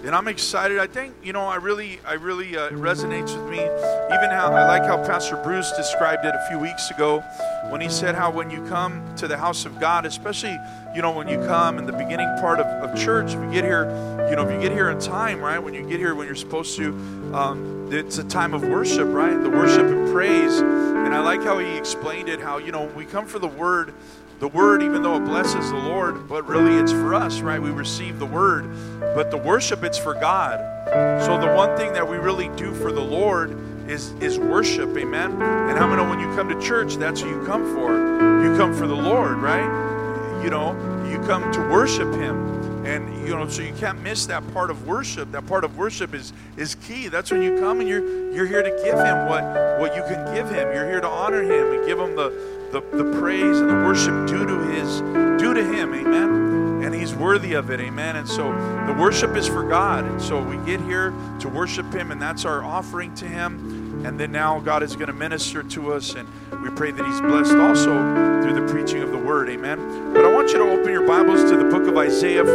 And I'm excited. I think, I really it resonates with me. Even how I like how Pastor Bruce described it a few weeks ago when he said how when you come to the house of God, especially, when you come in the beginning part of church, if you get here, if you get here in time, right? When you get here when you're supposed to, it's a time of worship, right? The worship and praise. And I like how he explained it, how, we come for the word, even though it blesses the Lord, but really it's for us, right? We receive the word, but the worship, it's for God. So the one thing that we really do for the Lord is worship, amen? And how many know when you come to church, that's what you come for? You come for the Lord, right? You come to worship Him. And, so you can't miss that part of worship. That part of worship is key. That's when you come and you're here to give Him what you can give Him. You're here to honor Him and give Him the praise and the worship due to Him, amen? And He's worthy of it, amen? And so the worship is for God. And so we get here to worship Him, and that's our offering to Him. And then now God is going to minister to us, and we pray that He's blessed also through the preaching of the Word, amen? But I want you to open your Bibles to the book of Isaiah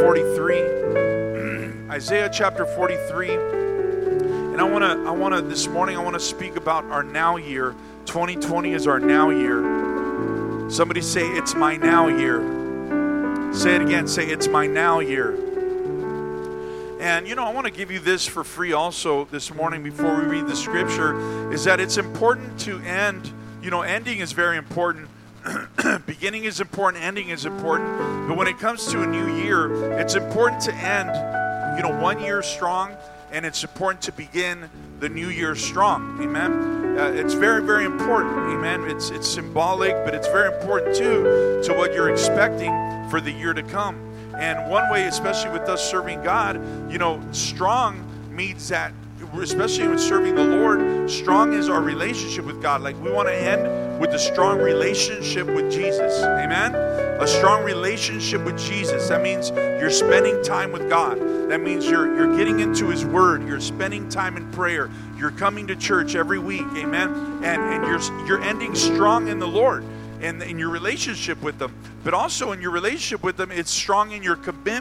43. Isaiah chapter 43. And I want to this morning, I want to speak about our now year. 2020 is our now year. Somebody say, it's my now year. Say it again. Say, it's my now year. And, I want to give you this for free also this morning before we read the scripture, is that it's important to end. Ending is very important. Beginning is important. Ending is important. But when it comes to a new year, it's important to end, 1 year strong, and it's important to begin the new year strong. Amen. It's very, very important. Amen. It's symbolic, but it's very important too to what you're expecting for the year to come. And one way, especially with us serving God, strong means that, especially with serving the Lord, strong is our relationship with God. Like we want to end with a strong relationship with Jesus. Amen? A strong relationship with Jesus. That means you're spending time with God. That means you're getting into His Word. You're spending time in prayer. You're coming to church every week. Amen? And you're ending strong in the Lord. And in your relationship with them, but also in your relationship with them, it's strong in your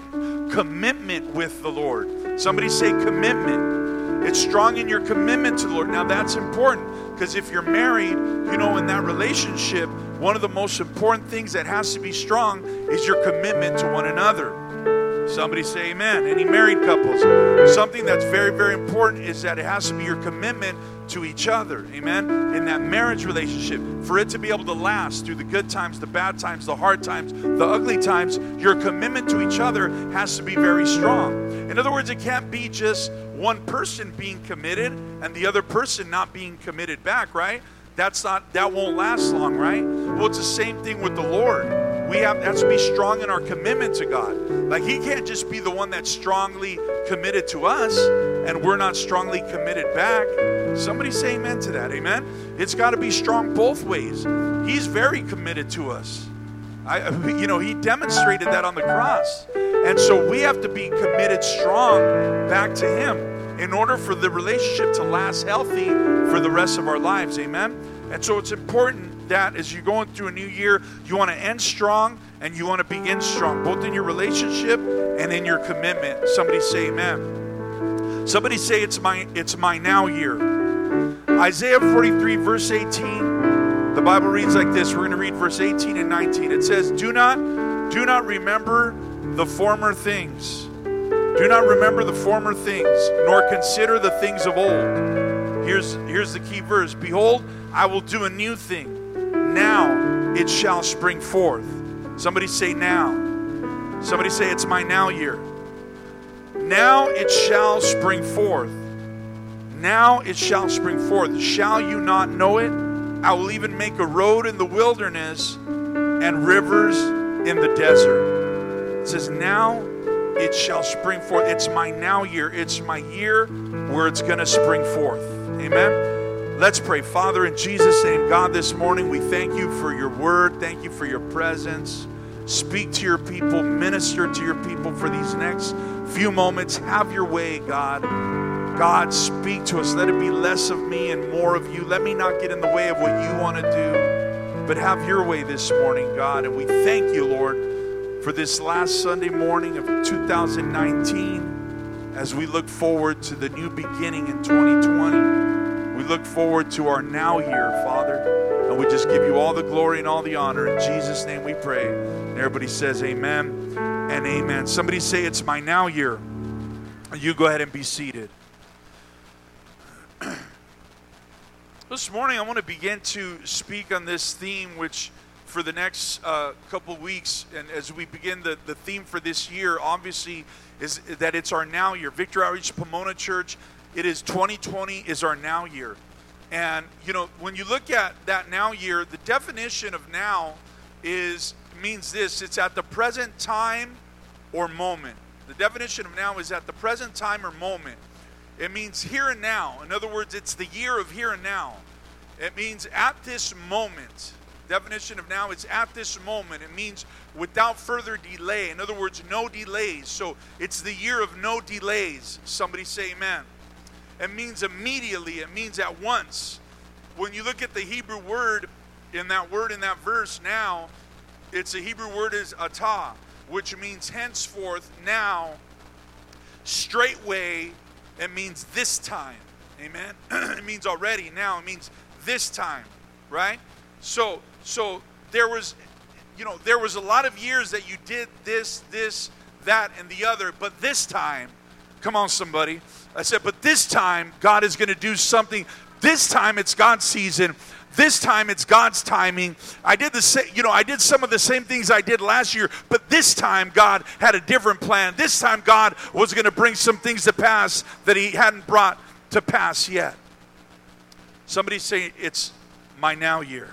commitment with the Lord. Somebody say commitment. It's strong in your commitment to the Lord. Now that's important, because if you're married, in that relationship, one of the most important things that has to be strong is your commitment to one another. Somebody say amen. Any married couples, something that's very, very important is that it has to be your commitment to each other. Amen. In that marriage relationship, for it to be able to last through the good times, the bad times, the hard times, the ugly times, your commitment to each other has to be very strong. In other words, it can't be just one person being committed and the other person not being committed back, right? That won't last long, right? Well, it's the same thing with the Lord. We have to be strong in our commitment to God. Like He can't just be the one that's strongly committed to us and we're not strongly committed back. Somebody say amen to that, amen? It's got to be strong both ways. He's very committed to us. He demonstrated that on the cross. And so we have to be committed strong back to Him in order for the relationship to last healthy for the rest of our lives, amen? And so it's important that as you're going through a new year, you want to end strong and you want to begin strong, both in your relationship and in your commitment. Somebody say amen. Somebody say it's my now year. Isaiah 43 verse 18, the Bible reads like this. We're going to read verse 18 and 19. It says, do not remember the former things. Do not remember the former things, nor consider the things of old. Here's the key verse. Behold, I will do a new thing. Now it shall spring forth. Somebody say now. Somebody say it's my now year. Now it shall spring forth. Now it shall spring forth. Shall you not know it? I will even make a road in the wilderness and rivers in the desert. It says now it shall spring forth. It's my now year. It's my year where it's going to spring forth. Amen. Let's pray. Father, in Jesus' name, God, this morning we thank you for your word. Thank you for your presence. Speak to your people. Minister to your people for these next few moments. Have your way, God. God, speak to us. Let it be less of me and more of you. Let me not get in the way of what you want to do, but have your way this morning, God. And we thank you, Lord, for this last Sunday morning of 2019. as we look forward to the new beginning in 2020. We look forward to our now year, Father. And we just give you all the glory and all the honor. In Jesus' name we pray. And everybody says amen and amen. Somebody say, it's my now year. You go ahead and be seated. This morning I want to begin to speak on this theme, which for the next couple of weeks, and as we begin the theme for this year, obviously, is that it's our now year. Victory Outreach Pomona Church, it is 2020 is our now year. And, you know, when you look at that now year, the definition of now means this: it's at the present time or moment. The definition of now is at the present time or moment. It means here and now. In other words, it's the year of here and now. It means at this moment. Definition of now is at this moment. It means without further delay. In other words, no delays. So it's the year of no delays. Somebody say amen. It means immediately. It means at once. When you look at the Hebrew word in that verse now, it's a Hebrew word is atah, which means henceforth, now, straightway. It means this time. Amen. It means already, now. It means this time, right? So there was a lot of years that you did this, that, and the other, but this time, come on somebody. I said, but this time, God is going to do something. This time, it's God's season. This time, it's God's timing. I did some of the same things I did last year, but this time, God had a different plan. This time, God was going to bring some things to pass that He hadn't brought to pass yet. Somebody say, it's my now year.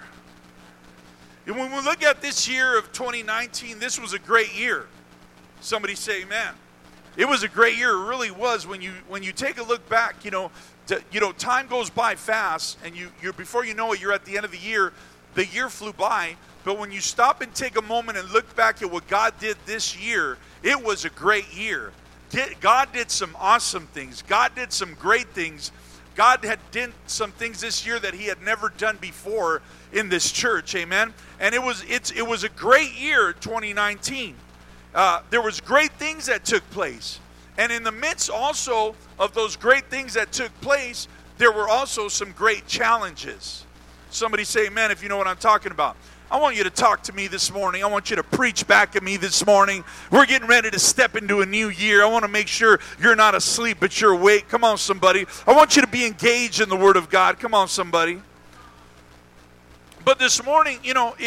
And when we look at this year of 2019, this was a great year. Somebody say amen. It was a great year. It really was. When you take a look back, time goes by fast, and you before you know it, you're at the end of the year. The year flew by, but when you stop and take a moment and look back at what God did this year, it was a great year. God did some awesome things. God did some great things. God had done some things this year that He had never done before in this church, amen. And it was a great year, 2019. There was great things that took place, and in the midst also of those great things that took place, there were also some great challenges. Somebody say amen if you know what I'm talking about. I want you to talk to me this morning. I want you to preach back at me this morning. We're getting ready to step into a new year. I want to make sure you're not asleep, but you're awake. Come on, somebody. I want you to be engaged in the Word of God. Come on, somebody. But this morning,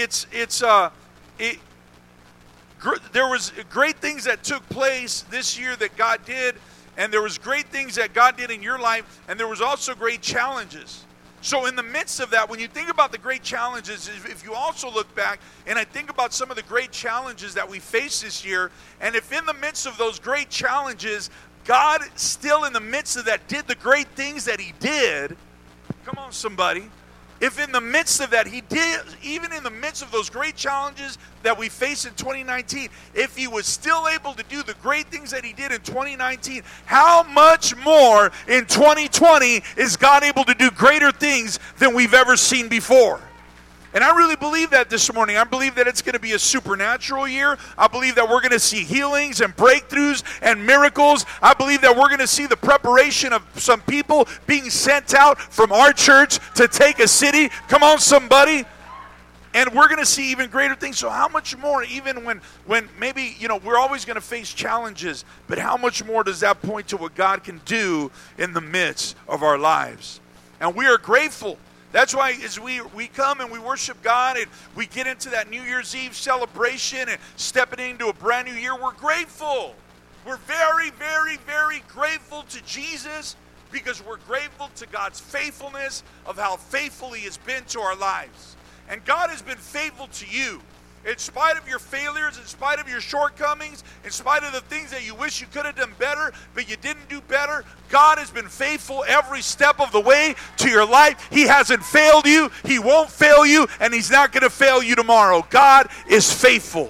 there was great things that took place this year that God did, and there was great things that God did in your life, and there was also great challenges. So in the midst of that, when you think about the great challenges, if you also look back, and I think about some of the great challenges that we faced this year, and if in the midst of those great challenges, God still in the midst of that did the great things that He did, come on somebody, if in the midst of that He did, even in the midst of those great challenges that we face in 2019, if He was still able to do the great things that He did in 2019, how much more in 2020 is God able to do greater things than we've ever seen before? And I really believe that this morning. I believe that it's going to be a supernatural year. I believe that we're going to see healings and breakthroughs and miracles. I believe that we're going to see the preparation of some people being sent out from our church to take a city. Come on, somebody. And we're going to see even greater things. So how much more, even when maybe, we're always going to face challenges, but how much more does that point to what God can do in the midst of our lives? And we are grateful. That's why as we come and we worship God and we get into that New Year's Eve celebration and stepping into a brand new year, we're grateful. We're very, very, very grateful to Jesus because we're grateful to God's faithfulness of how faithful He has been to our lives. And God has been faithful to you. In spite of your failures, in spite of your shortcomings, in spite of the things that you wish you could have done better, but you didn't do better, God has been faithful every step of the way to your life. He hasn't failed you, He won't fail you, and He's not going to fail you tomorrow. God is faithful.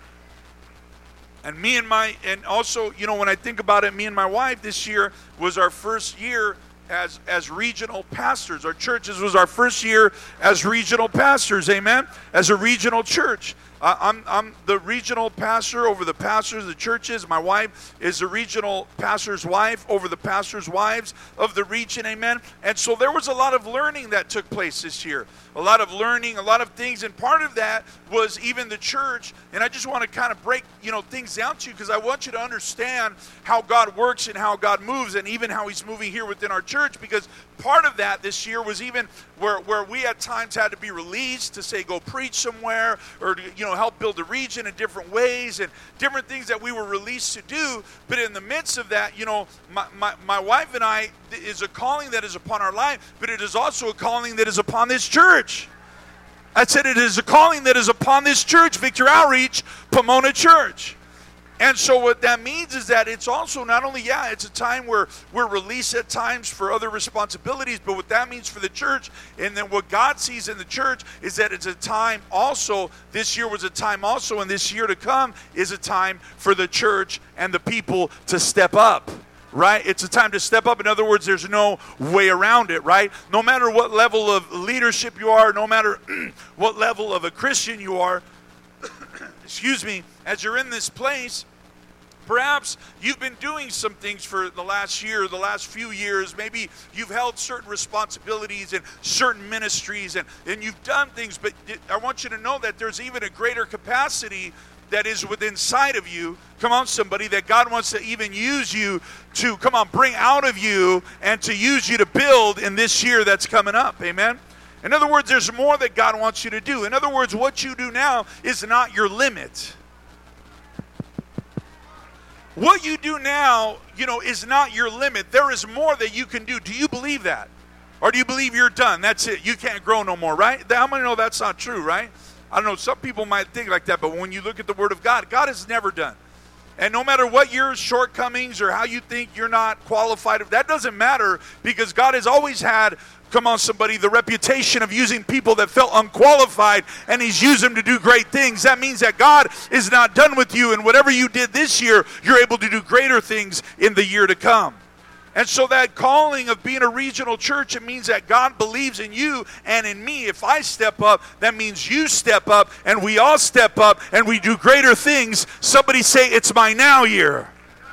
And also, when I think about it, me and my wife this year was our first year as regional pastors. Our churches was our first year as regional pastors, amen, as a regional church. I'm the regional pastor over the pastors of the churches. My wife is the regional pastor's wife over the pastor's wives of the region, amen? And so there was a lot of learning that took place this year. A lot of learning, a lot of things, and part of that was even the church. And I just want to kind of break, things down to you because I want you to understand how God works and how God moves and even how He's moving here within our church, because part of that this year was even where we at times had to be released to say go preach somewhere or to, help build a region in different ways and different things that we were released to do. But in the midst of that, my wife and I, is a calling that is upon our life, but it is also a calling that is upon this church. I said it is a calling that is upon this church, Victory Outreach, Pomona Church. And so what that means is that it's also not only, it's a time where we're released at times for other responsibilities, but what that means for the church, and then what God sees in the church is that it's a time also, this year was a time also, and this year to come is a time for the church and the people to step up. Right? It's a time to step up. In other words, there's no way around it, right? No matter what level of leadership you are, no matter what level of a Christian you are, excuse me, as you're in this place, perhaps you've been doing some things for the last year, the last few years. Maybe you've held certain responsibilities and certain ministries and you've done things, but I want you to know that there's even a greater capacity that is within inside of you. Come on, somebody, that God wants to even use you to, bring out of you and to use you to build in this year that's coming up. Amen? In other words, there's more that God wants you to do. In other words, what you do now is not your limit. What you do now, is not your limit. There is more that you can do. Do you believe that? Or do you believe you're done? That's it. You can't grow no more, right? How many know that's not true, right? I don't know, some people might think like that, but when you look at the Word of God, God is never done. And no matter what your shortcomings or how you think you're not qualified, that doesn't matter, because God has always had, come on somebody, the reputation of using people that felt unqualified, and He's used them to do great things. That means that God is not done with you, and whatever you did this year, you're able to do greater things in the year to come. And so that calling of being a regional church, it means that God believes in you and in me. If I step up, that means you step up, and we all step up, and we do greater things. Somebody say, it's my now year.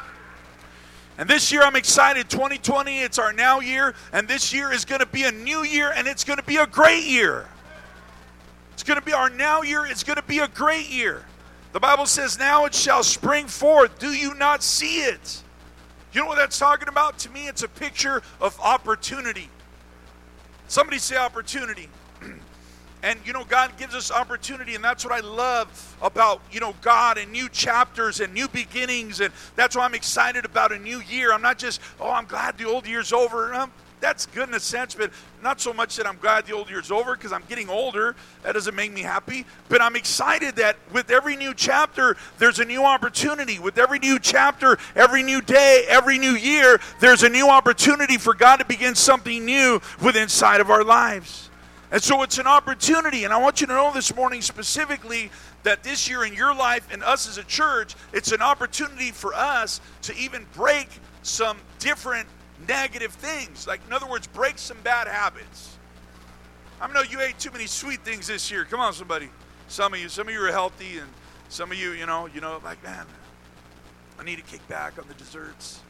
And this year I'm excited. 2020, it's our now year, and this year is going to be a new year, and it's going to be a great year. It's going to be our now year. It's going to be a great year. The Bible says, now it shall spring forth. Do you not see it? You know what that's talking about? To me, it's a picture of opportunity. Somebody say opportunity. And, God gives us opportunity, and that's what I love about, God and new chapters and new beginnings, and that's why I'm excited about a new year. I'm not just, I'm glad the old year's over. That's good in a sense, but not so much that I'm glad the old year's over, because I'm getting older. That doesn't make me happy. But I'm excited that with every new chapter, there's a new opportunity. With every new chapter, every new day, every new year, there's a new opportunity for God to begin something new within inside of our lives. And so it's an opportunity. And I want you to know this morning specifically that this year in your life and us as a church, it's an opportunity for us to even break some different negative things. Like, in other words, break some bad habits. I know you ate too many sweet things this year. Come on, somebody. Some of you are healthy, and some of you, like, man, I need to kick back on the desserts.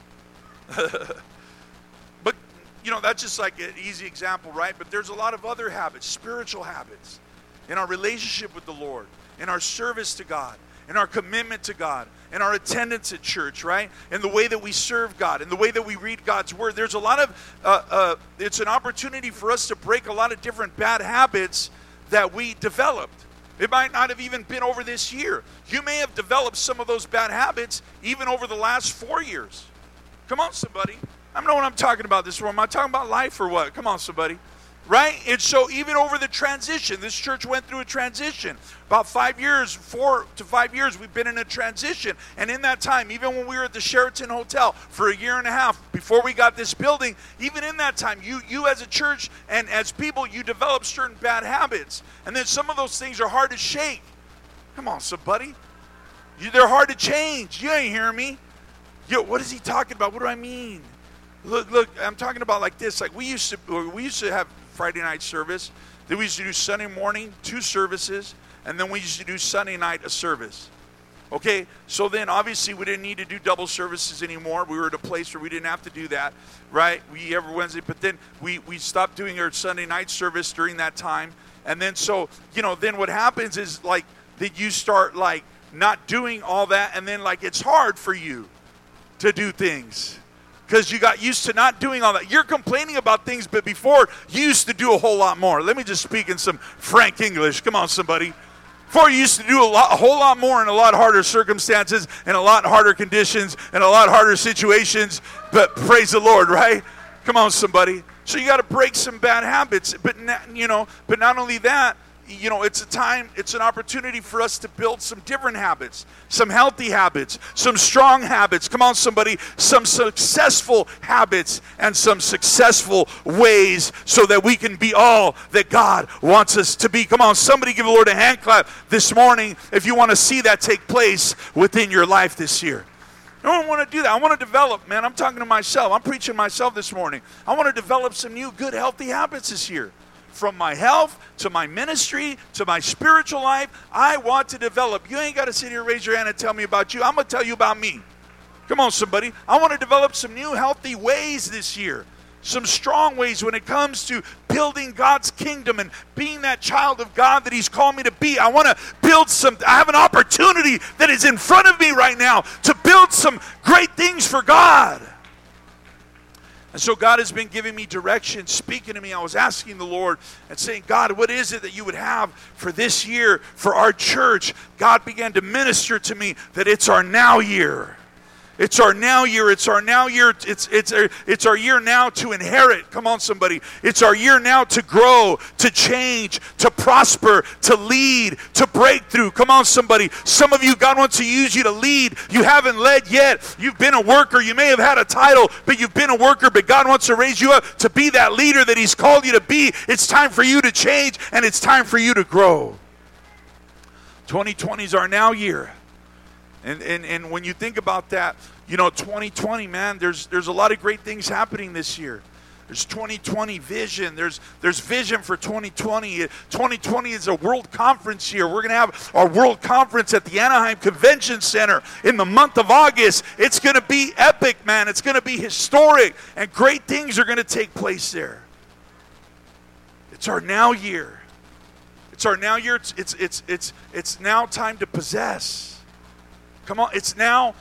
But, that's just like an easy example, right? But there's a lot of other habits, spiritual habits, in our relationship with the Lord, in our service to God, in our commitment to God, in our attendance at church, right? In the way that we serve God, in the way that we read God's Word. There's a lot of, it's an opportunity for us to break a lot of different bad habits that we developed. It might not have even been over this year. You may have developed some of those bad habits even over the last 4 years. Come on, somebody. I don't know what I'm talking about this morning. Am I talking about life or what? Come on, somebody. Right? And so even over the transition, this church went through a transition. About 4 to 5 years, we've been in a transition. And in that time, even when we were at the Sheraton Hotel for a year and a half, before we got this building, even in that time, you as a church and as people, you develop certain bad habits. And then some of those things are hard to shake. Come on, somebody. They're hard to change. You ain't hearing me. Yo, what is he talking about? What do I mean? Look, I'm talking about like this. Like we used to have Friday night service. Then we used to do Sunday morning, 2 services. and then we used to do Sunday night a service. Okay, so then obviously we didn't need to do double services anymore. We were at a place where we didn't have to do that, right? We every Wednesday, but then we stopped doing our Sunday night service during that time. And then so, then what happens is like that you start like not doing all that, and then like it's hard for you to do things because you got used to not doing all that. You're complaining about things, but before you used to do a whole lot more. Let me just speak in some frank English. Come on, somebody. Before you used to do a whole lot more in a lot harder circumstances and a lot harder conditions and a lot harder situations, but praise the Lord, right? Come on, somebody. So you got to break some bad habits, but not only that, it's an opportunity for us to build some different habits, some healthy habits, some strong habits. Come on, somebody, some successful habits and some successful ways so that we can be all that God wants us to be. Come on, somebody give the Lord a hand clap this morning if you want to see that take place within your life this year. I don't want to do that. I want to develop, man. I'm talking to myself. I'm preaching myself this morning. I want to develop some new good, healthy habits this year. From my health to my ministry to my spiritual life, I want to develop. You ain't got to sit here, raise your hand, and tell me about you. I'm going to tell you about me. Come on, somebody. I want to develop some new healthy ways this year. Some strong ways when it comes to building God's kingdom and being that child of God that He's called me to be. I want to build I have an opportunity that is in front of me right now to build some great things for God. And so God has been giving me direction, speaking to me. I was asking the Lord and saying, God, what is it that you would have for this year, for our church? God began to minister to me that it's our now year. It's our now year. It's our now year. It's our year now to inherit. Come on, somebody. It's our year now to grow, to change, to prosper, to lead, to break through. Come on, somebody. Some of you, God wants to use you to lead. You haven't led yet. You've been a worker. You may have had a title, but you've been a worker. But God wants to raise you up to be that leader that He's called you to be. It's time for you to change, and it's time for you to grow. 2020 is our now year. And when you think about that, 2020, man, there's a lot of great things happening this year. There's 2020 vision. There's vision for 2020. 2020 is a world conference year. We're going to have our world conference at the Anaheim Convention Center in the month of August. It's going to be epic, man. It's going to be historic, and great things are going to take place there. It's our now year. It's our now year. It's now time to possess. Come on, it's now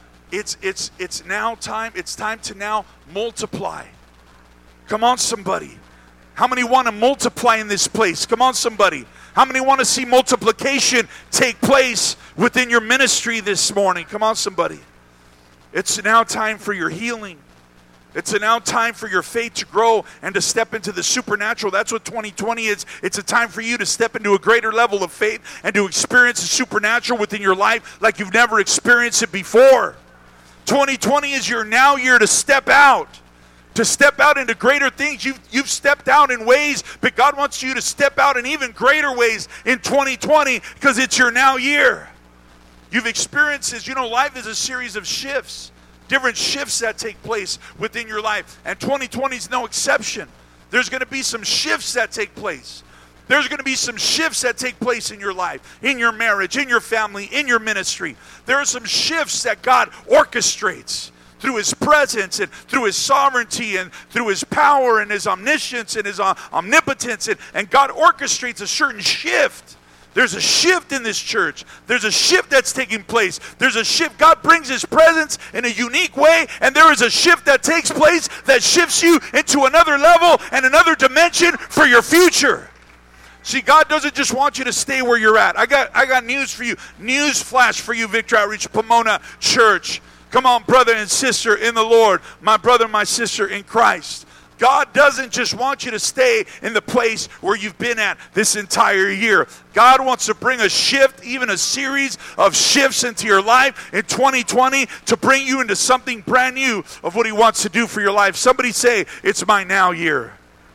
time. It's time to now multiply. Come on, somebody. How many want to multiply in this place? Come on, somebody. How many want to see multiplication take place within your ministry this morning? Come on, somebody. It's now time for your healing. It's now time for your faith to grow and to step into the supernatural. That's what 2020 is. It's a time for you to step into a greater level of faith and to experience the supernatural within your life like you've never experienced it before. 2020 is your now year to step out into greater things. You've stepped out in ways, but God wants you to step out in even greater ways in 2020 because it's your now year. You've experienced this. Life is a series of shifts. Different shifts that take place within your life. And 2020 is no exception. There's going to be some shifts that take place. There's going to be some shifts that take place in your life, in your marriage, in your family, in your ministry. There are some shifts that God orchestrates through His presence and through His sovereignty and through His power and His omniscience and His omnipotence. And God orchestrates a certain shift. There's a shift in this church. There's a shift that's taking place. There's a shift. God brings His presence in a unique way, and there is a shift that takes place that shifts you into another level and another dimension for your future. See, God doesn't just want you to stay where you're at. I got news for you. News flash for you, Victory Outreach Pomona Church. Come on, brother and sister in the Lord. My brother, my sister in Christ. God doesn't just want you to stay in the place where you've been at this entire year. God wants to bring a shift, even a series of shifts into your life in 2020 to bring you into something brand new of what He wants to do for your life. Somebody say, it's my now year.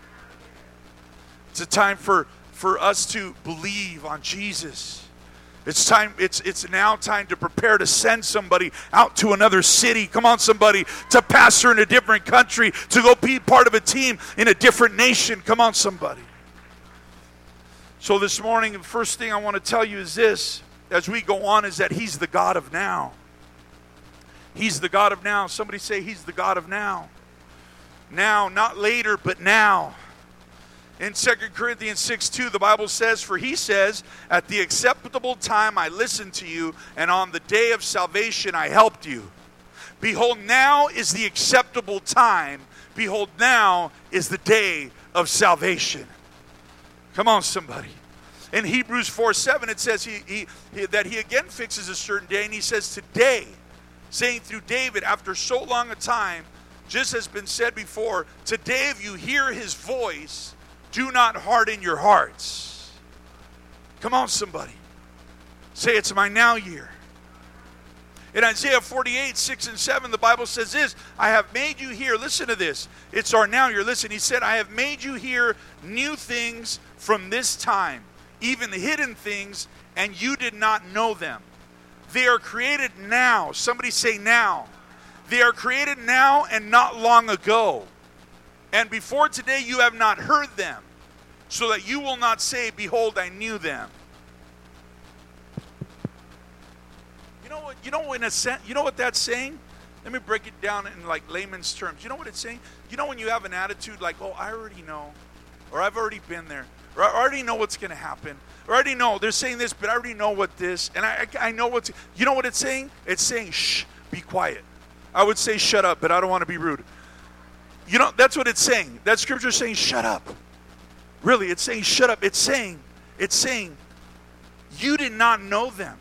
It's a time for us to believe on Jesus. It's now time to prepare to send somebody out to another city. Come on, somebody, to pastor in a different country, to go be part of a team in a different nation. Come on, somebody. So this morning, the first thing I want to tell you is this, as we go on, is that He's the God of now. He's the God of now. Somebody say He's the God of now. Now, not later, but now. In 2 Corinthians 6:2, the Bible says, for He says, at the acceptable time I listened to you, and on the day of salvation I helped you. Behold, now is the acceptable time. Behold, now is the day of salvation. Come on, somebody. In Hebrews 4:7, it says that He again fixes a certain day, and He says today, saying through David, after so long a time, just has been said before, today if you hear His voice, do not harden your hearts. Come on, somebody. Say, it's my now year. In Isaiah 48:6-7, the Bible says this, I have made you hear, listen to this, it's our now year. Listen, He said, I have made you hear new things from this time, even hidden things, and you did not know them. They are created now. Somebody say now. They are created now and not long ago. And before today you have not heard them, so that you will not say, behold, I knew them. You know what that's saying? Let me break it down in like layman's terms. You know what it's saying? You know when you have an attitude like, oh, I already know, or I've already been there, or I already know what's going to happen, or I already know, they're saying this, but I already know what this, and I know what's, you know what it's saying? It's saying, shh, be quiet. I would say shut up, but I don't want to be rude. You know, that's what it's saying. That scripture is saying shut up. Really, it's saying shut up. It's saying, you did not know them.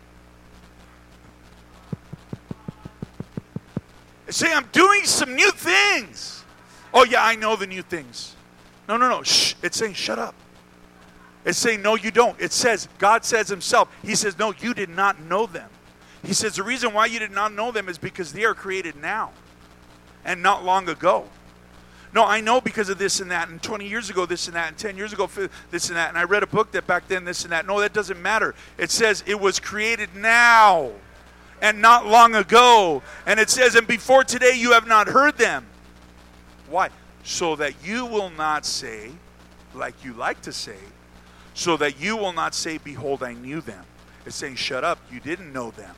It's saying, I'm doing some new things. Oh yeah, I know the new things. No. Shh. It's saying shut up. It's saying no, you don't. It says, God says Himself. He says, no, you did not know them. He says the reason why you did not know them is because they are created now and not long ago. No, I know because of this and that, and 20 years ago this and that, and 10 years ago this and that, and I read a book that back then this and that. No, that doesn't matter. It says it was created now and not long ago. And it says, and before today you have not heard them. Why? So that you will not say, like you like to say, so that you will not say, behold, I knew them. It's saying, shut up, you didn't know them.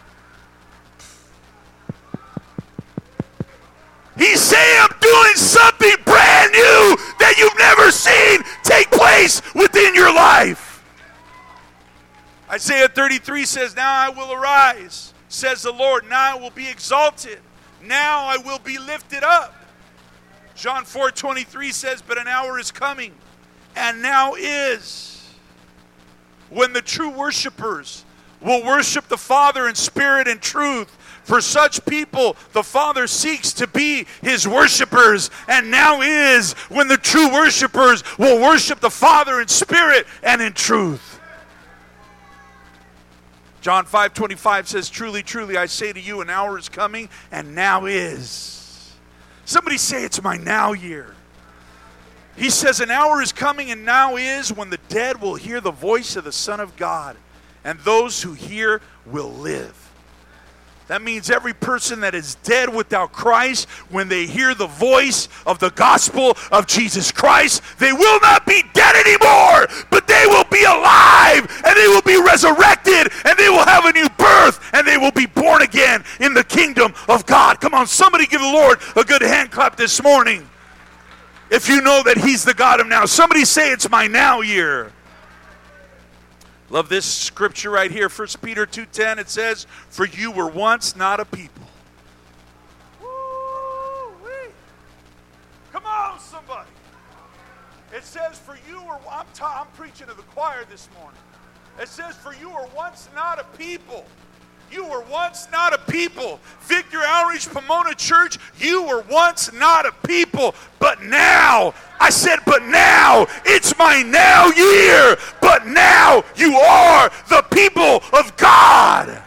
He's saying, I'm doing something brand new that you've never seen take place within your life. Isaiah 33 says, now I will arise, says the Lord. Now I will be exalted. Now I will be lifted up. John 4:23 says, but an hour is coming, and now is, when the true worshipers will worship the Father in spirit and truth. For such people, the Father seeks to be His worshipers. And now is when the true worshipers will worship the Father in spirit and in truth. John 5:25 says, truly, truly, I say to you, an hour is coming, and now is. Somebody say, it's my now year. He says, an hour is coming, and now is, when the dead will hear the voice of the Son of God, and those who hear will live. That means every person that is dead without Christ, when they hear the voice of the gospel of Jesus Christ, they will not be dead anymore, but they will be alive, and they will be resurrected, and they will have a new birth, and they will be born again in the kingdom of God. Come on, somebody give the Lord a good hand clap this morning. If you know that He's the God of now. Somebody say, it's my now year. Love this scripture right here, 1 Peter 2:10. It says, for you were once not a people. Woo-wee. Come on, somebody. It says, for you were, I'm preaching to the choir this morning. It says, for you were once not a people. You were once not a people. Victory Outreach Pomona Church, you were once not a people. But now, I said, but now, it's my now year. But now, you are the people of God.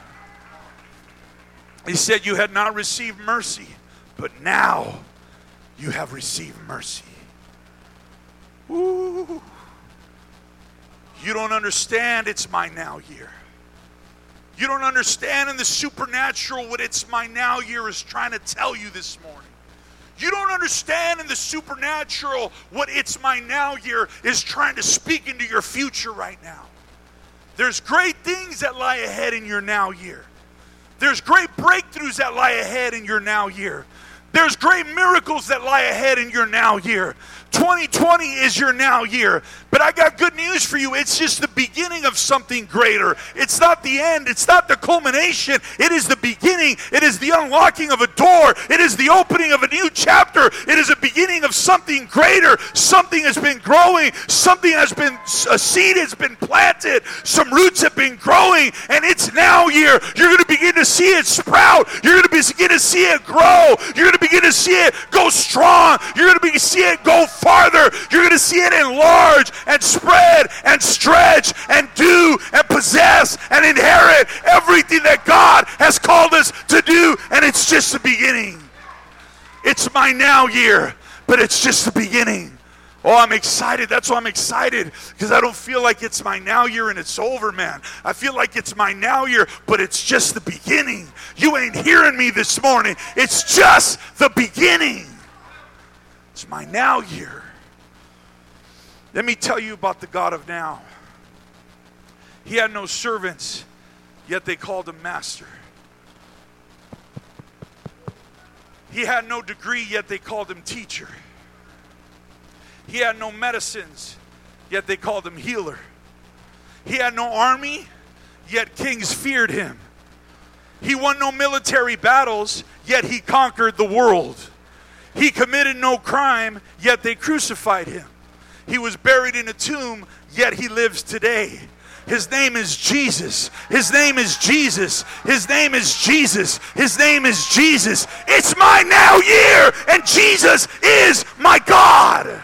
He said, you had not received mercy, but now you have received mercy. Ooh. You don't understand, it's my now year. You don't understand in the supernatural what it's my now year is trying to tell you this morning. You don't understand in the supernatural what It's My Now year is trying to speak into your future right now. There's great things that lie ahead in your now year. There's great breakthroughs that lie ahead in your now year. There's great miracles that lie ahead in your now year. 2020 is your now year. But I got good news for you. It's just the beginning of something greater. It's not the end. It's not the culmination. It is the beginning. It is the unlocking of a door. It is the opening of a new chapter. It is a beginning of something greater. Something has been growing. Something has been, a seed has been planted. Some roots have been growing. And it's now year. You're going to begin to see it sprout. You're going to begin to see it grow. You're going to begin to see it go strong. You're going to begin to see it go farther. You're going to see it enlarge and spread and stretch and do and possess and inherit everything that God has called us to do. And it's just the beginning. It's my now year, but it's just the beginning. Oh, I'm excited. That's why I'm excited, because I don't feel like it's my now year and it's over, man. I feel like it's my now year, but it's just the beginning. You ain't hearing me this morning. It's just the beginning. It's my now year. Let me tell you about the God of now. He had no servants, yet they called him master. He had no degree, yet they called him teacher. He had no medicines, yet they called him healer. He had no army, yet kings feared him. He won no military battles, yet he conquered the world. He committed no crime, yet they crucified him. He was buried in a tomb, yet he lives today. His name is Jesus. His name is Jesus. His name is Jesus. His name is Jesus. It's my now year, and Jesus is my God.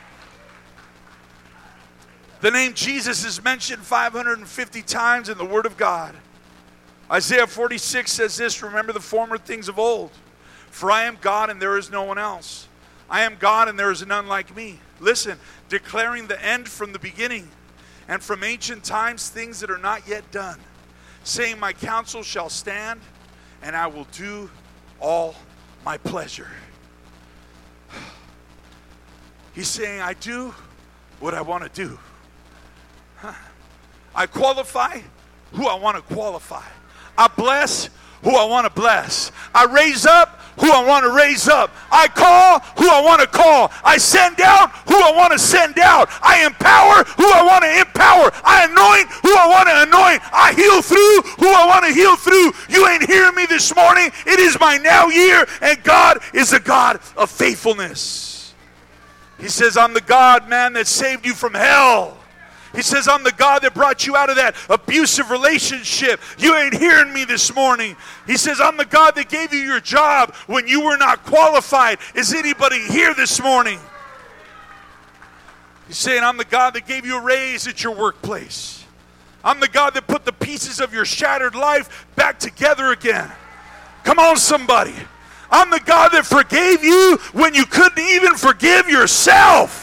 The name Jesus is mentioned 550 times in the Word of God. Isaiah 46 says this, remember the former things of old. For I am God and there is no one else. I am God and there is none like me. Listen, declaring the end from the beginning, and from ancient times things that are not yet done, saying my counsel shall stand, and I will do all my pleasure. He's saying, I do what I want to do. I qualify who I want to qualify. I bless who I want to bless. I raise up who I want to raise up. I call who I want to call. I send out who I want to send out. I empower who I want to empower. I anoint who I want to anoint. I heal through who I want to heal through. You ain't hearing me this morning. It is my now year, and God is a God of faithfulness. He says, I'm the God, man, that saved you from hell. He says, I'm the God that brought you out of that abusive relationship. You ain't hearing me this morning. He says, I'm the God that gave you your job when you were not qualified. Is anybody here this morning? He's saying, I'm the God that gave you a raise at your workplace. I'm the God that put the pieces of your shattered life back together again. Come on, somebody. I'm the God that forgave you when you couldn't even forgive yourself.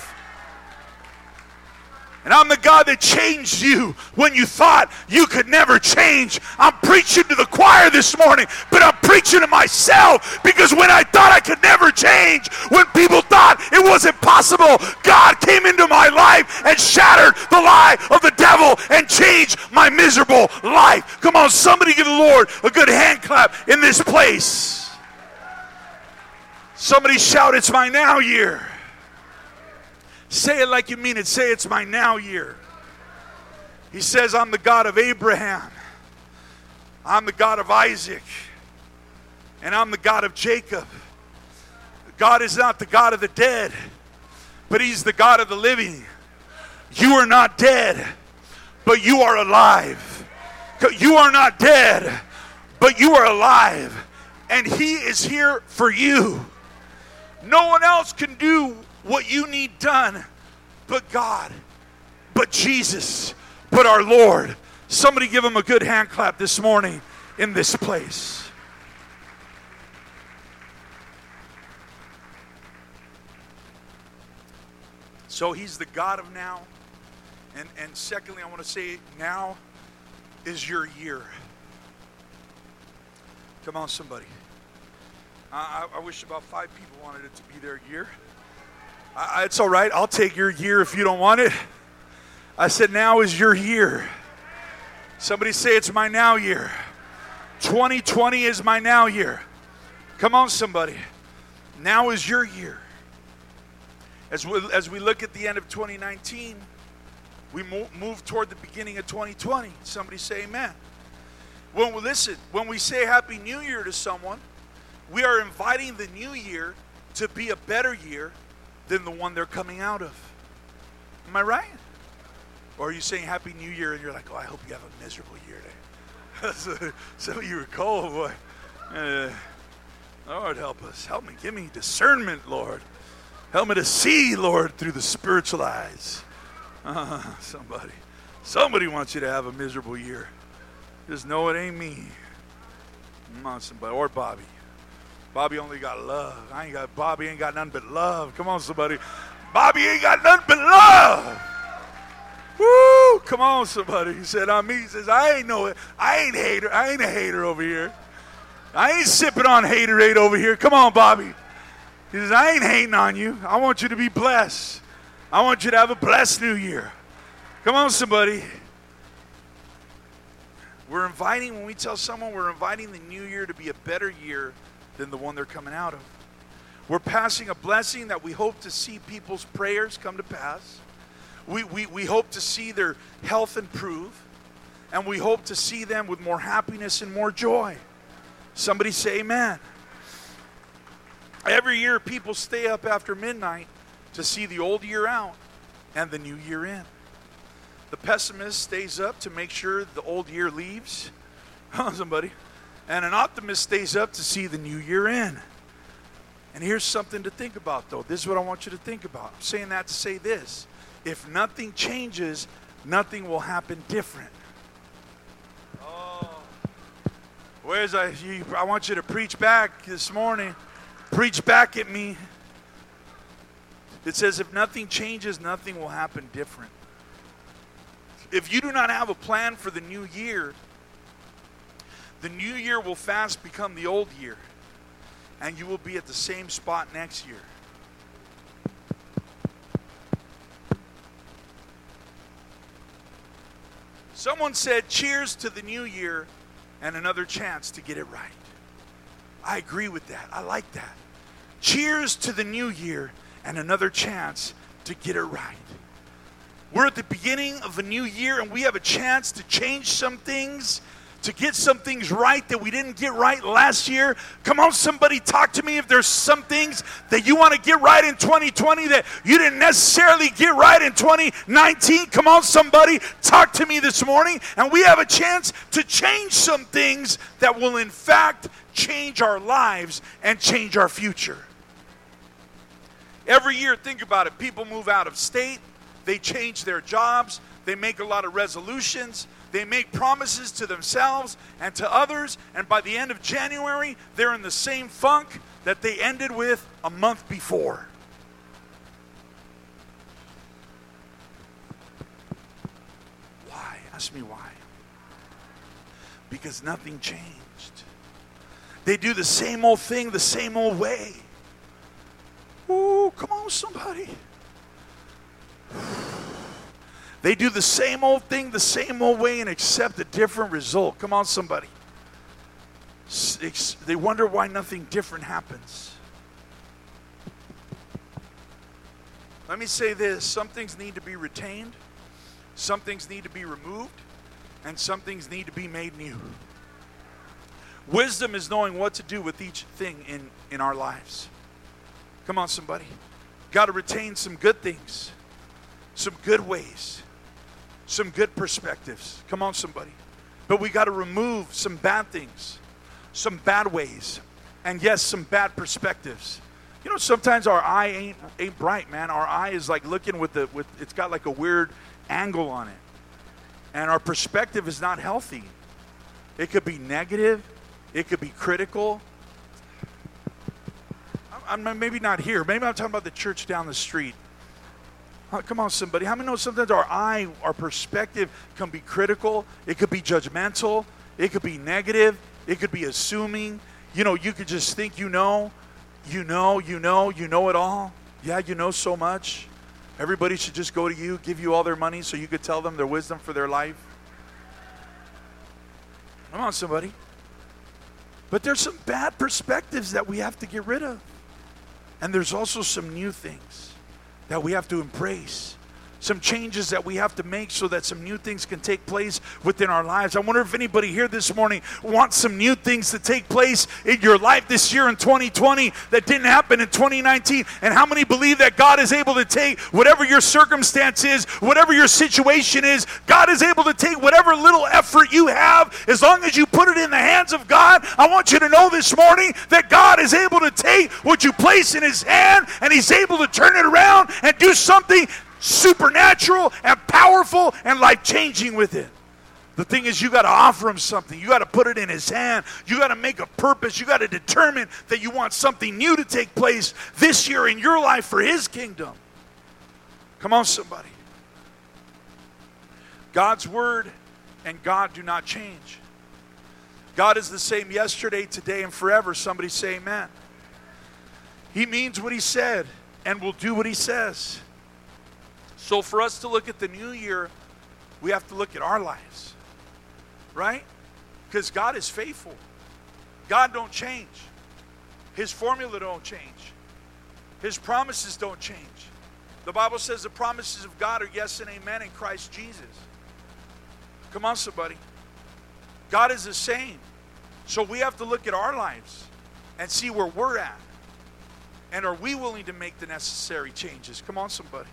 And I'm the God that changed you when you thought you could never change. I'm preaching to the choir this morning, but I'm preaching to myself, because when I thought I could never change, when people thought it wasn't possible, God came into my life and shattered the lie of the devil and changed my miserable life. Come on, somebody give the Lord a good hand clap in this place. Somebody shout, it's my now year. Say it like you mean it. Say, it's my now year. He says, I'm the God of Abraham. I'm the God of Isaac. And I'm the God of Jacob. God is not the God of the dead, but he's the God of the living. You are not dead, but you are alive. You are not dead, but you are alive. And he is here for you. No one else can do what you need done but God, but Jesus, but our Lord. Somebody give him a good hand clap this morning in this place. So he's the God of now. And secondly, I want to say now is your year. Come on, somebody. I wish about 5 people wanted it to be their year. It's all right. I'll take your year if you don't want it. I said, now is your year. Somebody say it's my now year. 2020 is my now year. Come on, somebody. Now is your year. As we look at the end of 2019, we move toward the beginning of 2020. Somebody say amen. When we say Happy New Year to someone, we are inviting the new year to be a better year than the one they're coming out of. Am I right? Or are you saying Happy New Year and you're like, oh, I hope you have a miserable year today. Some of you are cold, boy. Lord, help us. Help me. Give me discernment, Lord. Help me to see, Lord, through the spiritual eyes. Somebody wants you to have a miserable year. Just know it ain't me. Come on, somebody. Or Bobby. Bobby only got love. Bobby ain't got nothing but love. Come on, somebody. Bobby ain't got nothing but love. Woo! Come on, somebody. He said on me. He says, I ain't a hater over here. I ain't sipping on haterade over here. Come on, Bobby. He says, I ain't hating on you. I want you to be blessed. I want you to have a blessed new year. Come on, somebody. When we tell someone we're inviting the new year to be a better year than the one they're coming out of. We're passing a blessing that we hope to see people's prayers come to pass. We hope to see their health improve. And we hope to see them with more happiness and more joy. Somebody say amen. Every year people stay up after midnight to see the old year out and the new year in. The pessimist stays up to make sure the old year leaves. Somebody. And an optimist stays up to see the new year in. And here's something to think about, though. This is what I want you to think about. I'm saying that to say this. If nothing changes, nothing will happen different. Oh. I want you to preach back this morning. Preach back at me. It says if nothing changes, nothing will happen different. If you do not have a plan for the new year will fast become the old year. And you will be at the same spot next year. Someone said, cheers to the new year and another chance to get it right. I agree with that. I like that. Cheers to the new year and another chance to get it right. We're at the beginning of a new year and we have a chance to change some things, to get some things right that we didn't get right last year. Come on, somebody, talk to me if there's some things that you want to get right in 2020 that you didn't necessarily get right in 2019. Come on, somebody, talk to me this morning. And we have a chance to change some things that will in fact change our lives and change our future. Every year, think about it, people move out of state. They change their jobs. They make a lot of resolutions. They make promises to themselves and to others. And by the end of January, they're in the same funk that they ended with a month before. Why? Ask me why. Because nothing changed. They do the same old thing the same old way. Ooh, come on, somebody. They do the same old thing the same old way and accept a different result. Come on, somebody. They wonder why nothing different happens. Let me say this. Some things need to be retained. Some things need to be removed. And some things need to be made new. Wisdom is knowing what to do with each thing in our lives. Come on, somebody. Got to retain some good things. Some good ways. Some good perspectives. Come on, somebody. But we got to remove some bad things. Some bad ways. And yes, some bad perspectives. You know, sometimes our eye ain't bright, man. Our eye is like looking with it's got like a weird angle on it. And our perspective is not healthy. It could be negative. It could be critical. I'm maybe not here. Maybe I'm talking about the church down the street. Come on, somebody. How many know sometimes our perspective can be critical? It could be judgmental. It could be negative. It could be assuming. you could just think you know it all. Yeah, you know so much. Everybody should just go to you, give you all their money so you could tell them their wisdom for their life. Come on, somebody. But there's some bad perspectives that we have to get rid of. And there's also some new things that we have to embrace. Some changes that we have to make so that some new things can take place within our lives. I wonder if anybody here this morning wants some new things to take place in your life this year in 2020 that didn't happen in 2019. And how many believe that God is able to take whatever your circumstance is, whatever your situation is, God is able to take whatever little effort you have, as long as you put it in the hands of God. I want you to know this morning that God is able to take what you place in His hand, and He's able to turn it around and do something supernatural and powerful and life-changing with it. The thing is, you got to offer Him something. You got to put it in His hand. You got to make a purpose. You got to determine that you want something new to take place this year in your life for His kingdom. Come on, somebody. God's word and God do not change. God is the same yesterday, today, and forever. Somebody say amen. He means what He said and will do what He says. So for us to look at the new year, we have to look at our lives, right? Because God is faithful. God don't change. His formula don't change. His promises don't change. The Bible says the promises of God are yes and amen in Christ Jesus. Come on, somebody. God is the same. So we have to look at our lives and see where we're at. And are we willing to make the necessary changes? Come on, somebody.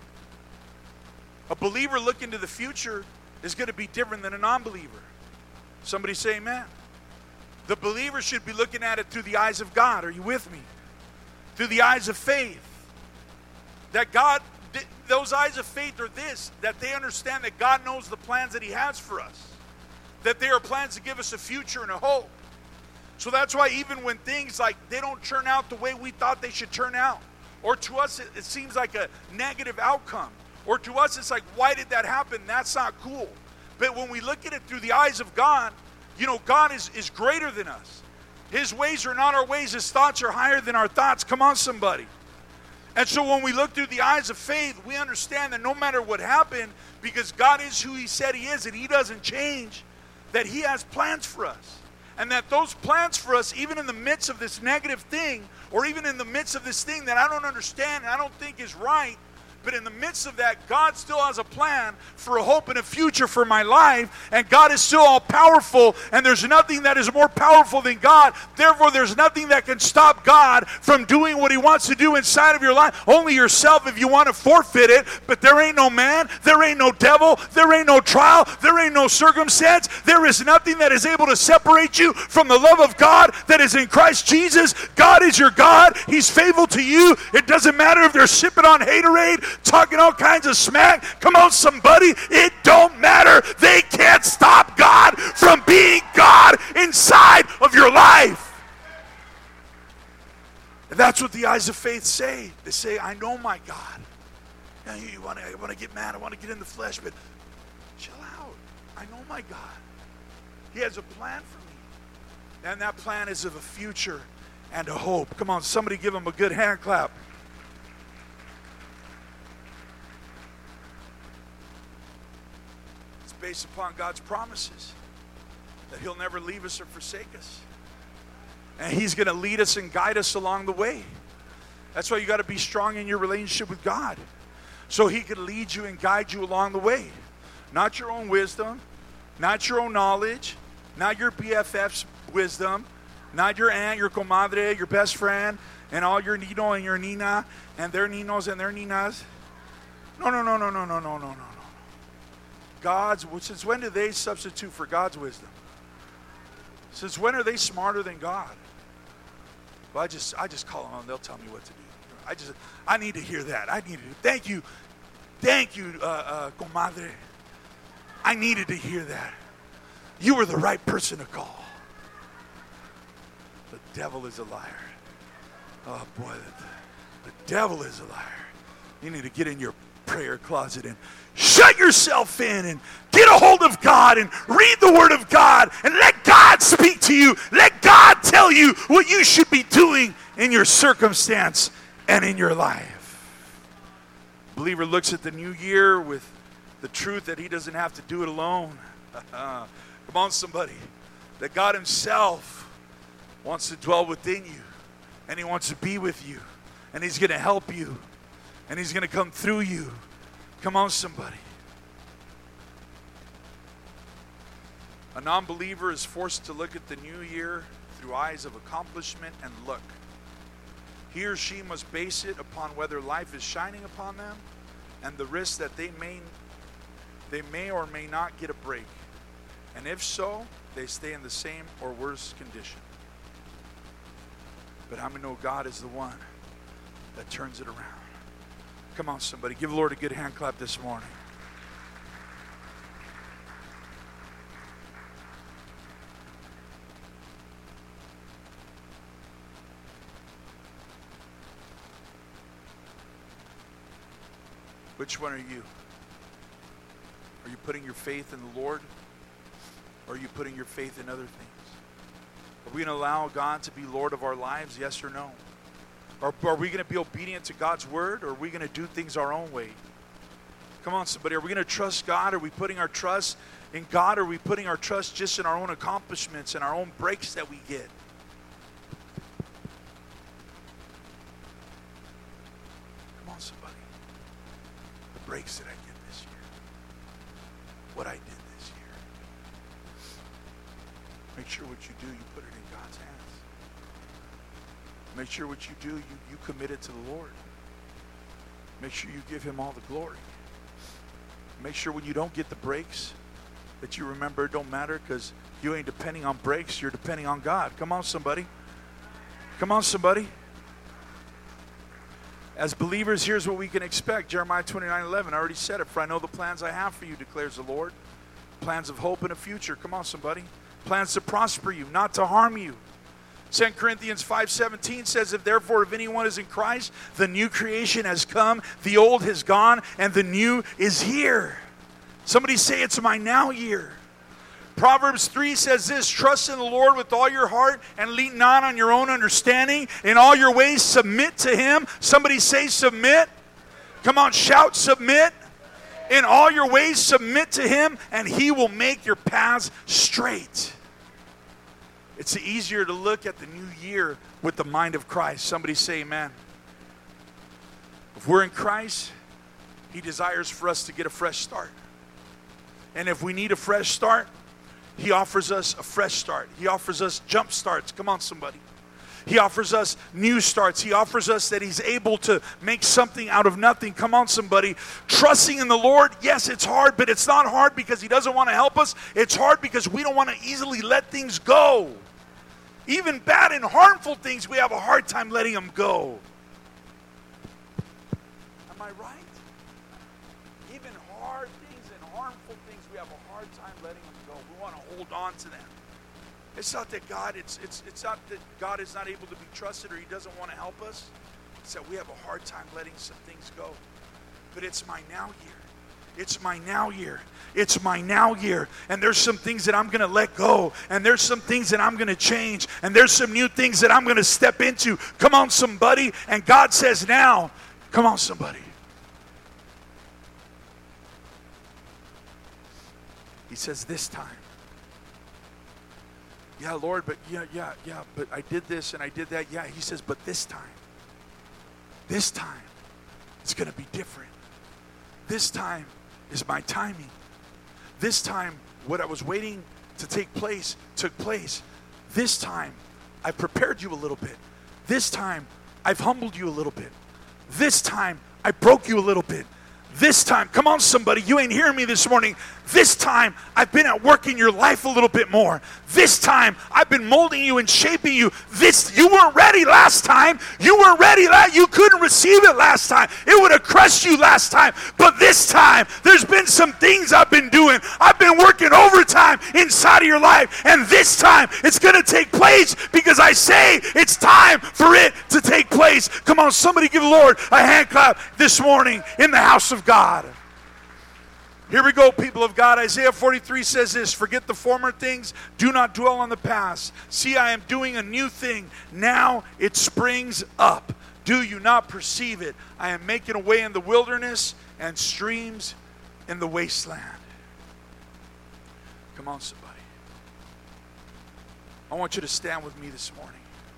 A believer looking to the future is going to be different than a non-believer. Somebody say amen. The believer should be looking at it through the eyes of God. Are you with me? Through the eyes of faith. That God, those eyes of faith are this, that they understand that God knows the plans that He has for us. That they are plans to give us a future and a hope. So that's why even when things like they don't turn out the way we thought they should turn out, or to us it seems like a negative outcome, or to us it's like, why did that happen? That's not cool. But when we look at it through the eyes of God, God is greater than us. His ways are not our ways. His thoughts are higher than our thoughts. Come on, somebody. And so when we look through the eyes of faith, we understand that no matter what happened, because God is who He said He is and He doesn't change, that He has plans for us. And that those plans for us, even in the midst of this negative thing, or even in the midst of this thing that I don't understand and I don't think is right, but in the midst of that, God still has a plan for a hope and a future for my life. And God is still all powerful. And there's nothing that is more powerful than God. Therefore, there's nothing that can stop God from doing what He wants to do inside of your life. Only yourself if you want to forfeit it. But there ain't no man. There ain't no devil. There ain't no trial. There ain't no circumstance. There is nothing that is able to separate you from the love of God that is in Christ Jesus. God is your God. He's faithful to you. It doesn't matter if they're sipping on haterade, talking all kinds of smack. Come on, somebody. It don't matter. They can't stop God from being God inside of your life. And that's what the eyes of faith say. They say, I know my God. Now, I want to get mad. I want to get in the flesh, but chill out. I know my God. He has a plan for me. And that plan is of a future and a hope. Come on, somebody give Him a good hand clap. Based upon God's promises that He'll never leave us or forsake us, and He's going to lead us and guide us along the way. That's why you got to be strong in your relationship with God, so He can lead you and guide you along the way. Not your own wisdom, not your own knowledge, not your BFF's wisdom, not your aunt, your comadre, your best friend, and all your nino and your nina and their ninos and their ninas. No. Since when do they substitute for God's wisdom? Since when are they smarter than God? Well, I just call them on. They'll tell me what to do. I need to hear that. Thank you, comadre. I needed to hear that. You were the right person to call. The devil is a liar. Oh boy, the devil is a liar. You need to get in your prayer closet and shut yourself in and get a hold of God and read the Word of God and let God speak to you. Let God tell tell you what you should be doing in your circumstance and in your life. Believer looks at the new year with the truth that he doesn't have to do it alone. Come on, somebody. That God himself wants to dwell within you, and he wants to be with you, and he's going to help you, and he's going to come through you. Come on, somebody. A non-believer is forced to look at the new year through eyes of accomplishment and luck. He or she must base it upon whether life is shining upon them and the risk that they may or may not get a break. And if so, they stay in the same or worse condition. But how many know God is the one that turns it around? Come on, somebody. Give the Lord a good hand clap this morning. Which one are you? Are you putting your faith in the Lord? Or are you putting your faith in other things? Are we going to allow God to be Lord of our lives, yes or no? Or are we going to be obedient to God's word, or are we going to do things our own way? Come on, somebody. Are we going to trust God? Are we putting our trust in God? Or are we putting our trust just in our own accomplishments and our own breaks that we get? Come on, somebody. The breaks that I get this year. What I did this year. Make sure what you do, you put it in God's hands. Make sure what you do, you commit it to the Lord. Make sure you give him all the glory. Make sure when you don't get the breaks that you remember it don't matter, because you ain't depending on breaks, you're depending on God. Come on, somebody. Come on, somebody. As believers, here's what we can expect. Jeremiah 29:11, I already said it. For I know the plans I have for you, declares the Lord. Plans of hope and a future. Come on, somebody. Plans to prosper you, not to harm you. 2 Corinthians 5:17 says, if anyone is in Christ, the new creation has come, the old has gone, and the new is here. Somebody say, it's my now year. Proverbs 3 says this, trust in the Lord with all your heart and lean not on your own understanding. In all your ways submit to him. Somebody say submit. Come on, shout submit. In all your ways submit to him, and he will make your paths straight. It's easier to look at the new year with the mind of Christ. Somebody say amen. If we're in Christ, he desires for us to get a fresh start. And if we need a fresh start, he offers us a fresh start. He offers us jump starts. Come on, somebody. He offers us new starts. He offers us that he's able to make something out of nothing. Come on, somebody. Trusting in the Lord, yes, it's hard, but it's not hard because he doesn't want to help us. It's hard because we don't want to easily let things go. Even bad and harmful things, we have a hard time letting them go. Am I right? Even hard things and harmful things, we have a hard time letting them go. We want to hold on to them. It's not that God, it's not that God is not able to be trusted or he doesn't want to help us. It's that we have a hard time letting some things go. But it's my now year. It's my now year. It's my now year. And there's some things that I'm going to let go. And there's some things that I'm going to change. And there's some new things that I'm going to step into. Come on, somebody. And God says now. Come on, somebody. He says this time. Yeah, Lord, but but I did this and I did that. Yeah, he says, but this time, it's going to be different. This time is my timing. This time, what I was waiting to take place, took place. This time, I prepared you a little bit. This time, I've humbled you a little bit. This time, I broke you a little bit. This time, come on somebody, you ain't hearing me this morning. This time, I've been at work in your life a little bit more. This time, I've been molding you and shaping you. You weren't ready last time. You weren't ready. You couldn't receive it last time. It would have crushed you last time. But this time, there's been some things I've been doing. I've been working overtime inside of your life. And this time, it's going to take place because I say it's time for it to take place. Come on, somebody give the Lord a hand clap this morning in the house of God. Here we go, people of God. Isaiah 43 says this, forget the former things, do not dwell on the past. See, I am doing a new thing. Now it springs up. Do you not perceive it? I am making a way in the wilderness and streams in the wasteland. Come on, somebody. I want you to stand with me this morning.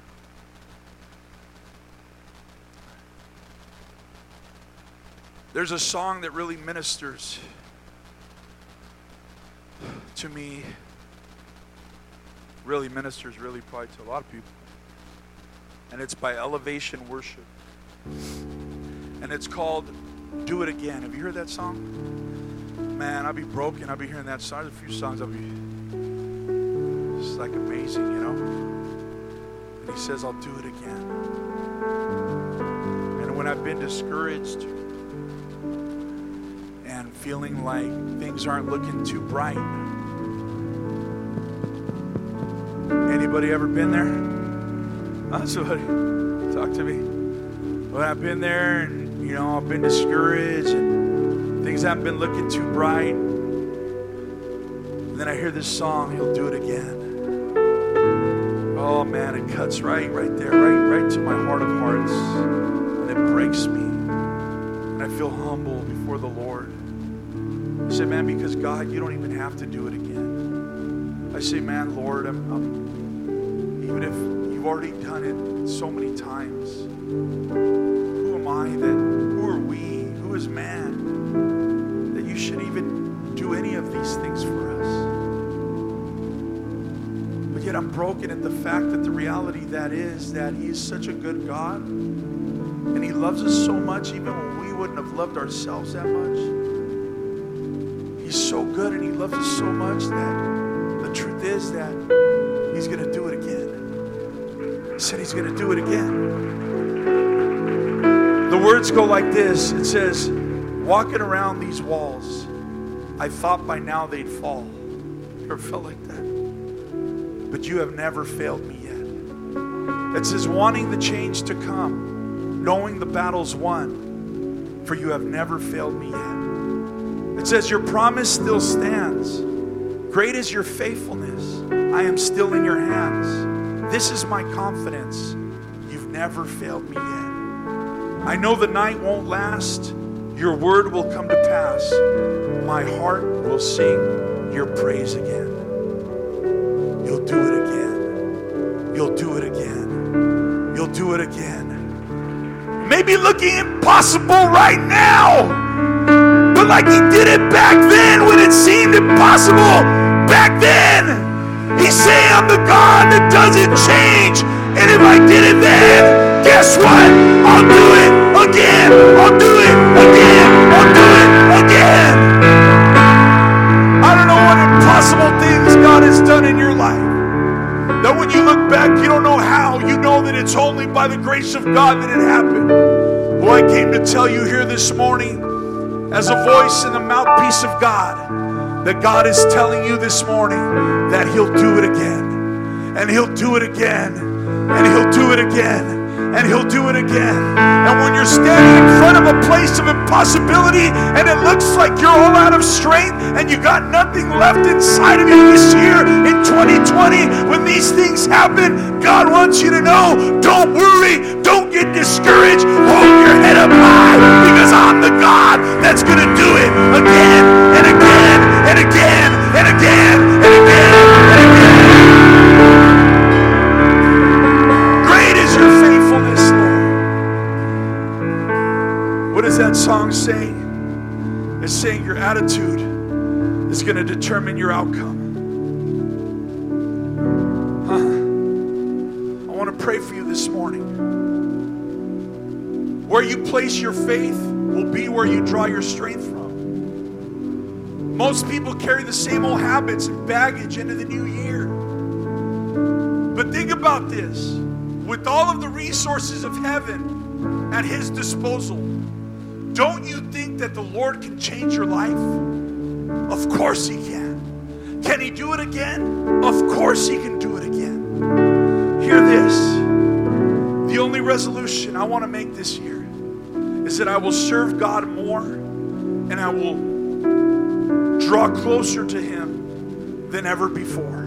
There's a song that really ministers to me, really ministers really probably to a lot of people. And it's by Elevation Worship. And it's called Do It Again. Have you heard that song? Man, I'll be broken. I'll be hearing that song. There's a few songs I'll be, it's like amazing, you know. And he says, I'll do it again. And when I've been discouraged and feeling like things aren't looking too bright. Anybody ever been there? Somebody talk to me. Well, I've been there and, you know, I've been discouraged and things haven't been looking too bright. And then I hear this song, He'll Do It Again. Oh man, it cuts right there, right to my heart of hearts. And it breaks me. And I feel humble before the Lord. I say, man, because God, you don't even have to do it again. I say, man, Lord, even if you've already done it so many times, who am I who are we, who is man, that you should even do any of these things for us? But yet I'm broken at the fact that the reality that is that He is such a good God, and He loves us so much even when we wouldn't have loved ourselves that much. He's so good and He loves us so much that the truth is that He's going to do it again. He said He's going to do it again. The words go like this. It says, walking around these walls, I thought by now they'd fall. Ever felt like that? But you have never failed me yet. It says, wanting the change to come, knowing the battle's won, for you have never failed me yet. It says, your promise still stands. Great is your faithfulness. I am still in your hands. This is my confidence. You've never failed me yet. I know the night won't last. Your word will come to pass. My heart will sing your praise again. You'll do it again. You'll do it again. You'll do it again. Maybe looking impossible right now, but like He did it back then when it seemed impossible back then. He's saying, I'm the God that doesn't change. And if I did it then, guess what? I'll do it again. I'll do it again. I'll do it again. I don't know what impossible things God has done in your life. That when you look back, you don't know how. You know that it's only by the grace of God that it happened. Well, I came to tell you here this morning, as a voice and the mouthpiece of God, that God is telling you this morning that He'll do it again. And He'll do it again. And He'll do it again. And He'll do it again. And when you're standing in front of a place of impossibility and it looks like you're all out of strength and you got nothing left inside of you this year in 2020, when these things happen, God wants you to know, don't worry, don't get discouraged, hold your head up high, because I'm the God that's going to do it again and again and again and again and again and again. Great is your faithfulness, Lord. What does that song say? It's saying your attitude is going to determine your outcome. I want to pray for you this morning. Where you place your faith will be where you draw your strength from. Most people carry the same old habits and baggage into the new year. But think about this. With all of the resources of heaven at His disposal, don't you think that the Lord can change your life? Of course He can. Can He do it again? Of course He can do it again. Hear this. The only resolution I want to make this year is that I will serve God more and I will draw closer to Him than ever before.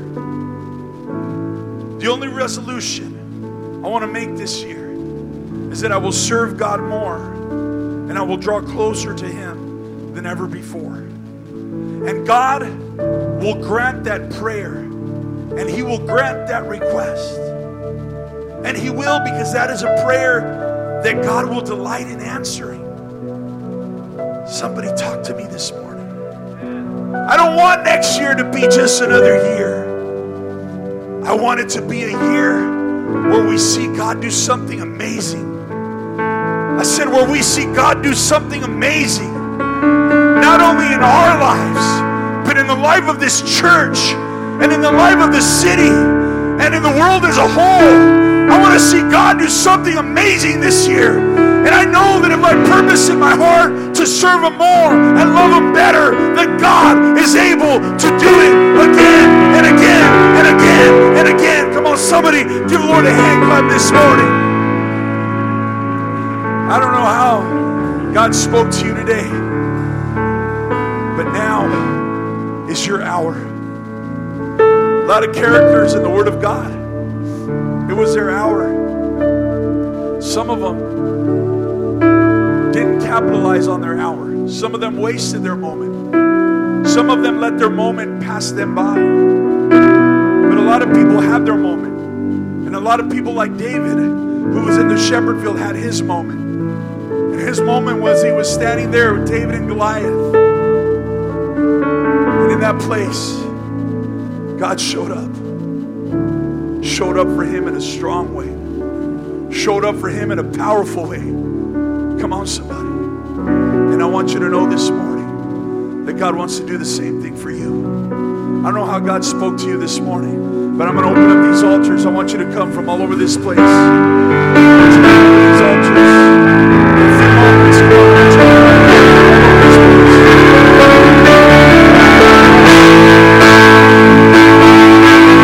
The only resolution I want to make this year is that I will serve God more and I will draw closer to Him than ever before. And God will grant that prayer, and He will grant that request. And He will, because that is a prayer that God will delight in answering. Somebody talk to me this morning. I don't want next year to be just another year. I want it to be a year where we see God do something amazing. I said where we see God do something amazing. Not only in our lives, but in the life of this church and in the life of the city and in the world as a whole. I want to see God do something amazing this year. And I know that if I purpose in my heart to serve Him more and love Him better, that God is able to do it again and again and again and again. Come on, somebody give the Lord a hand clap this morning. I don't know how God spoke to you today, but now is your hour. A lot of characters in the Word of God, it was their hour. Some of them didn't capitalize on their hour. Some of them wasted their moment. Some of them let their moment pass them by. But a lot of people had their moment. And a lot of people like David, who was in the shepherd field, had his moment. And his moment was he was standing there with David and Goliath. And in that place, God showed up. Showed up for him in a strong way. Showed up for him in a powerful way. Come on, somebody. And I want you to know this morning that God wants to do the same thing for you. I don't know how God spoke to you this morning, but I'm going to open up these altars. I want you to come from all over this place. These altars. A few moments.